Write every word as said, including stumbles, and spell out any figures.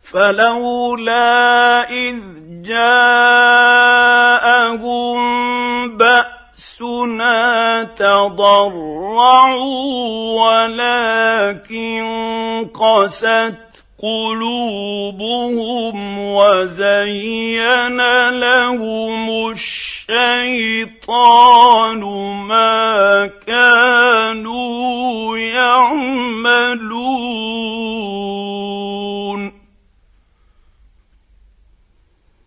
فلولا إذ جاءهم بأسنا تضرعوا ولكن قست قلوبهم وزين لهم الشيطان ما كانوا